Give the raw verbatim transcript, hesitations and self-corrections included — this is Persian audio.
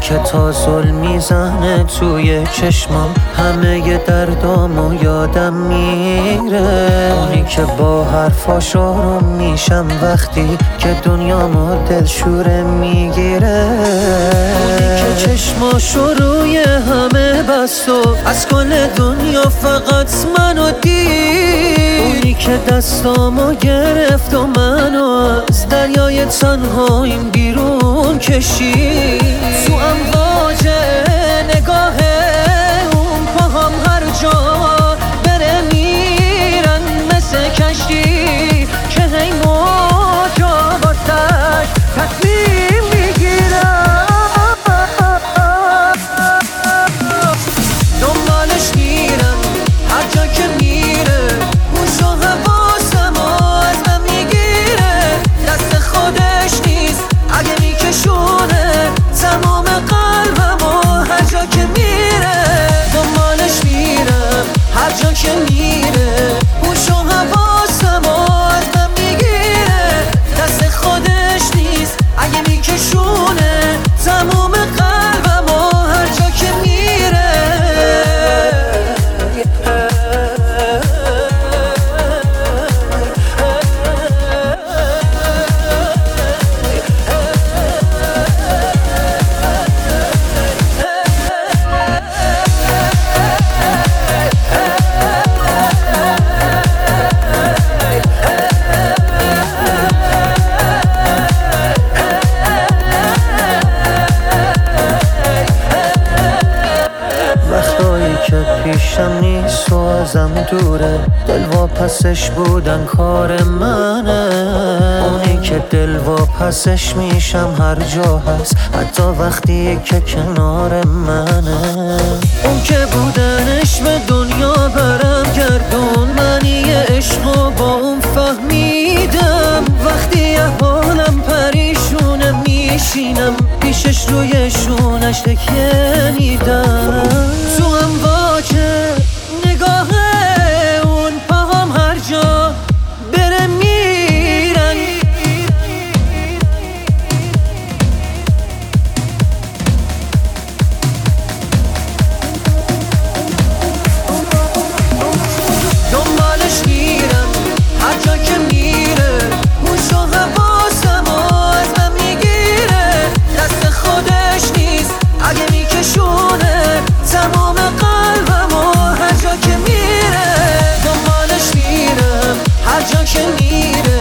که تا ظلم میزنه توی چشمام، همه ی دردامو یادم میره. اونی که با حرفاش آروم میشم وقتی که دنیامو دلشوره میگیره. اونی که چشماشو روی همه بست و از کل دنیا فقط منو دید. اونی که دستامو گرفت و منو از دریای تنهاییم بیرون کشید. تو امواج نگاه اون پاهم هر جا بره میرن مثل کشتی که هی موجا واسش تصمیم میگیرن. دنبالش میرم هر جا که میره، هوش و حواسم از من میگیره. دست خودش نیست اگه میکشونه تمام قلبمو هر جا که میره. دنبالش میرم هر جا که میره، هوش و حواسم از من میگیره. دست خودش نیست اگه میکشونه تمام قلبمو هر جا که میره. وقتایی که پیشم نیست و ازم دوره، دل واپسش بودن کار منه. اونی که دل واپسش میشم هر جا هست، حتی وقتی که کنار منه. اون که بودنش به دنیا برم گردون، منی عشقو با اون فهمیدم. وقتی احوالم پریشونه میشینم پیشش روی شونش تکیه میدم. تو امواج نگاه اون پاهم هر جا بره میرن. دنبالش میرم هر جا که میره، هوش و حواسم از من میگیره. دست خودش نیست اگه میکشونه تمام قلبمو هر جا که میره. دنبالش میرم هر جا که میره،